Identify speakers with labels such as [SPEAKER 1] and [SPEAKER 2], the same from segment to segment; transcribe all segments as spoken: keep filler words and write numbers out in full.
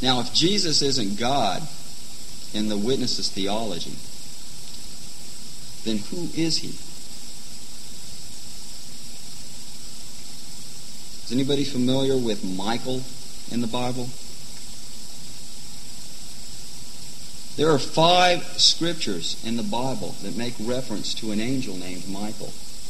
[SPEAKER 1] Now, if Jesus isn't God in the witnesses' theology, then who is he? Is anybody familiar with Michael in the Bible? There are five scriptures in the Bible that make reference to an angel named Michael.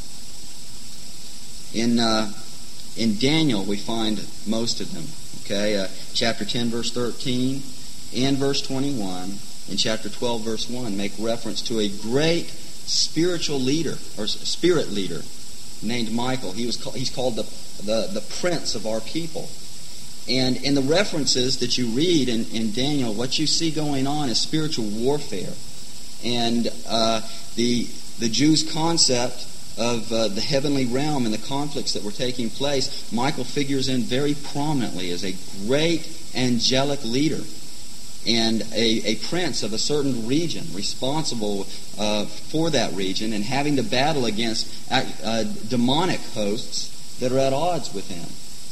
[SPEAKER 1] In uh, in Daniel, we find most of them. Okay, uh, chapter ten, verse thirteen, and verse twenty-one, and chapter twelve, verse one, make reference to a great spiritual leader, or spirit leader, named Michael. He was called, he's called the, the, the prince of our people. And in the references that you read in, in Daniel, what you see going on is spiritual warfare. And uh, the the Jews' concept of uh, the heavenly realm and the conflicts that were taking place, Michael figures in very prominently as a great angelic leader and a, a prince of a certain region, responsible uh, for that region and having to battle against uh, demonic hosts that are at odds with him.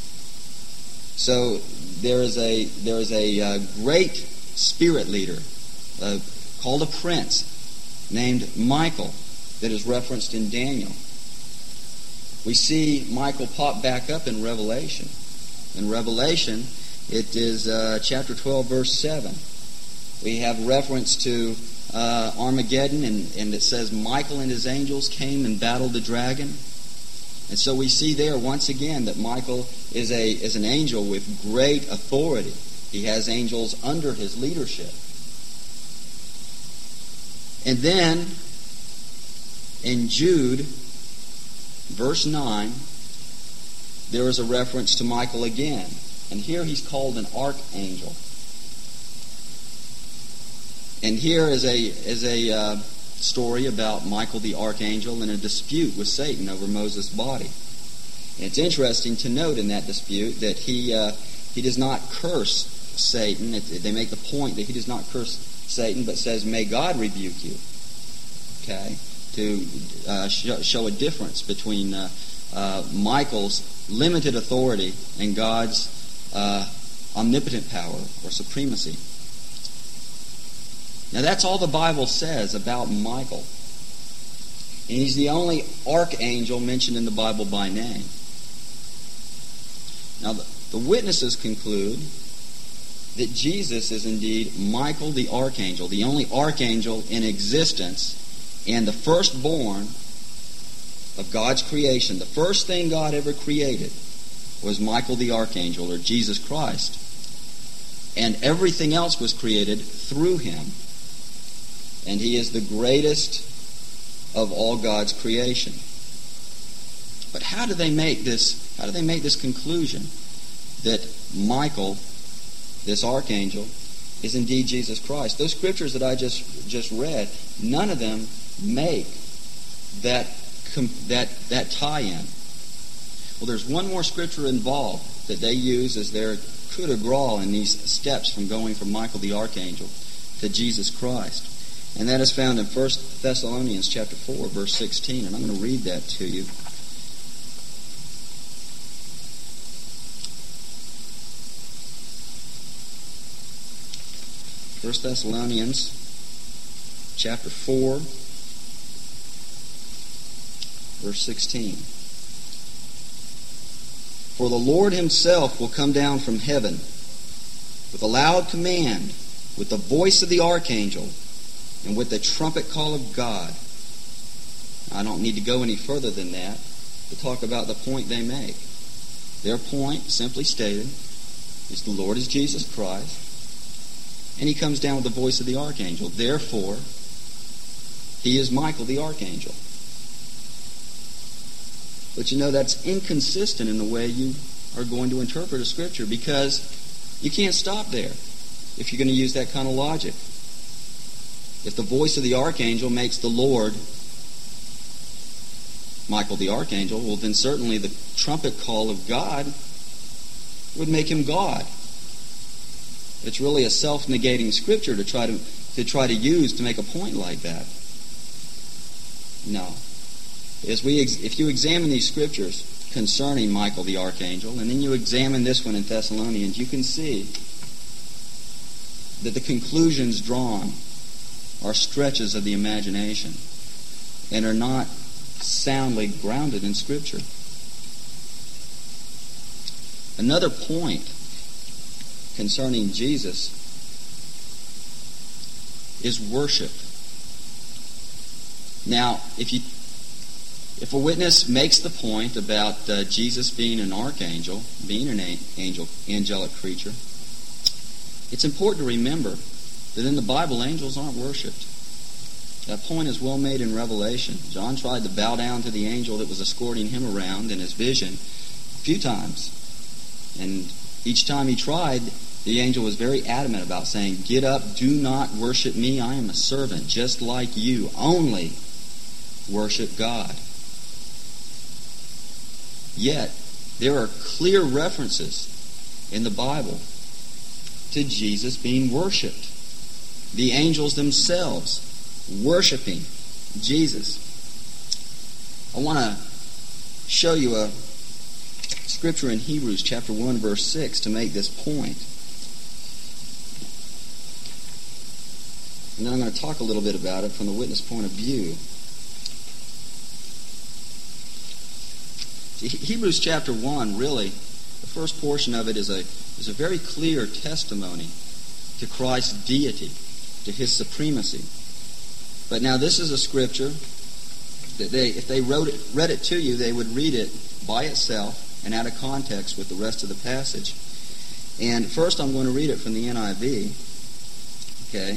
[SPEAKER 1] So there is a there is a uh, great spirit leader uh, called a prince named Michael that is referenced in Daniel. We see Michael pop back up in Revelation. In Revelation, it is uh, chapter twelve, verse seven. We have reference to uh, Armageddon, and, and it says Michael and his angels came and battled the dragon. And so we see there once again that Michael is a is an angel with great authority. He has angels under his leadership. And then in Jude, verse nine, there is a reference to Michael again. And here he's called an archangel. And here is a is a uh, story about Michael the archangel in a dispute with Satan over Moses' body. And it's interesting to note in that dispute that he uh, he does not curse Satan. It, they make the point that he does not curse Satan, but says, "May God rebuke you." Okay, to uh, show, show a difference between uh, uh, Michael's limited authority and God's uh, omnipotent power or supremacy. Now that's all the Bible says about Michael. And he's the only archangel mentioned in the Bible by name. Now the, the witnesses conclude that Jesus is indeed Michael the archangel, the only archangel in existence, and the firstborn of God's creation. The first thing God ever created was Michael the archangel, or Jesus Christ. And everything else was created through him. And he is the greatest of all God's creation. But how do they make this, how do they make this conclusion that Michael, this archangel, is indeed Jesus Christ? Those scriptures that I just just read, none of them make that that that tie-in. Well, there's one more scripture involved that they use as their coup de grace in these steps from going from Michael the archangel to Jesus Christ. And that is found in First Thessalonians chapter four, verse sixteen. And I'm going to read that to you. First Thessalonians chapter four, verse sixteen. For the Lord himself will come down from heaven with a loud command, with the voice of the archangel, and with the trumpet call of God. I don't need to go any further than that to talk about the point they make. Their point, simply stated, is the Lord is Jesus Christ, and he comes down with the voice of the archangel. Therefore, he is Michael the archangel. But you know, that's inconsistent in the way you are going to interpret a scripture, because you can't stop there if you're going to use that kind of logic. If the voice of the archangel makes the Lord Michael the archangel, well then certainly the trumpet call of God would make him God. It's really a self-negating scripture to try to to try to use to make a point like that. No. As we ex- if you examine these scriptures concerning Michael the archangel, and then you examine this one in Thessalonians, you can see that the conclusions drawn are stretches of the imagination and are not soundly grounded in Scripture. Another point concerning Jesus is worship. Now, if you if a witness makes the point about uh, Jesus being an archangel, being an angel, angelic creature, it's important to remember that in the Bible, angels aren't worshipped. That point is well made in Revelation. John tried to bow down to the angel that was escorting him around in his vision a few times. And each time he tried, the angel was very adamant about saying, "Get up, do not worship me. I am a servant, just like you. Only worship God." Yet, there are clear references in the Bible to Jesus being worshipped. The angels themselves worshiping Jesus. I want to show you a scripture in Hebrews chapter one, verse six to make this point. And then I'm going to talk a little bit about it from the witness point of view. Hebrews chapter one, really, the first portion of it is a is a very clear testimony to Christ's deity, to his supremacy. But now this is a scripture that they, if they wrote it, read it to you, they would read it by itself and out of context with the rest of the passage. And first I'm going to read it from the N I V. Okay.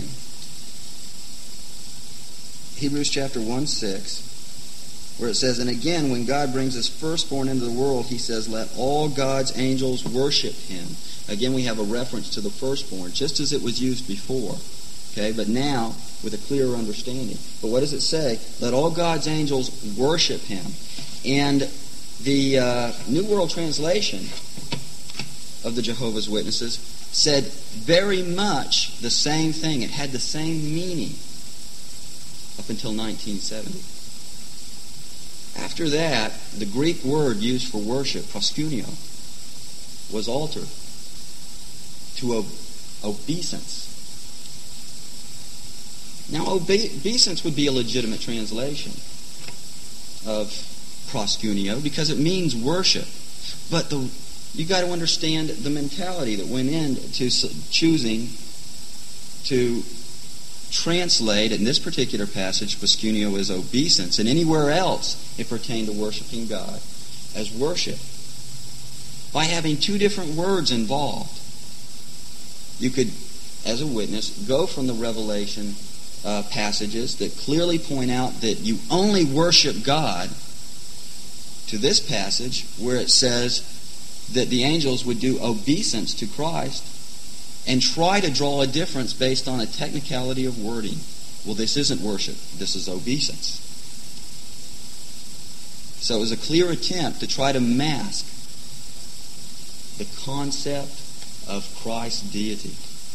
[SPEAKER 1] Hebrews chapter one, six. Where it says, "And again, when God brings his firstborn into the world, he says, let all God's angels worship him." Again, we have a reference to the firstborn, just as it was used before. Okay, but now with a clearer understanding. But what does it say? Let all God's angels worship him. And the uh, New World Translation of the Jehovah's Witnesses said very much the same thing. It had the same meaning up until nineteen seventy. After that, the Greek word used for worship, proskuneo, was altered to obeisance. Now, obeisance would be a legitimate translation of proskuneo because it means worship. But the you got to understand the mentality that went into choosing to translate, in this particular passage, proskuneo is obeisance, and anywhere else it pertained to worshiping God as worship. By having two different words involved, you could, as a witness, go from the Revelation uh, passages that clearly point out that you only worship God to this passage where it says that the angels would do obeisance to Christ, and try to draw a difference based on a technicality of wording. Well, this isn't worship. This is obeisance. So it was a clear attempt to try to mask the concept of Christ's deity.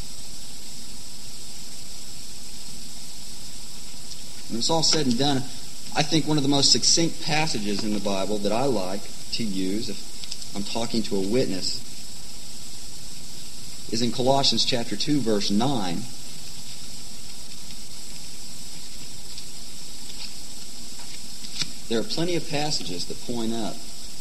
[SPEAKER 1] When it's all said and done, I think one of the most succinct passages in the Bible that I like to use if I'm talking to a witness is in Colossians chapter two, verse nine. There are plenty of passages that point up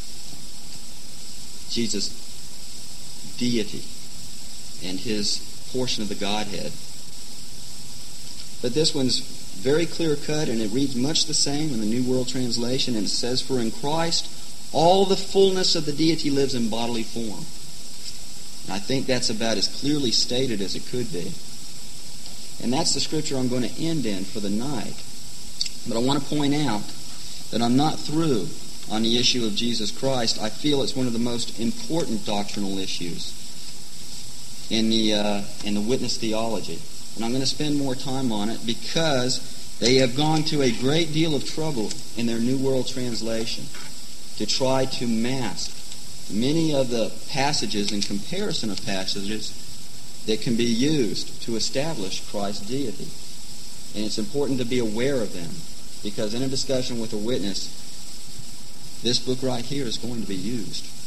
[SPEAKER 1] Jesus' deity and his portion of the Godhead. But this one's very clear-cut, and it reads much the same in the New World Translation, and it says, "For in Christ all the fullness of the deity lives in bodily form." And I think that's about as clearly stated as it could be. And that's the scripture I'm going to end in for the night. But I want to point out that I'm not through on the issue of Jesus Christ. I feel it's one of the most important doctrinal issues in the uh, in the witness theology. And I'm going to spend more time on it because they have gone to a great deal of trouble in their New World Translation to try to mask many of the passages and comparison of passages that can be used to establish Christ's deity. And it's important to be aware of them, because in a discussion with a witness, this book right here is going to be used.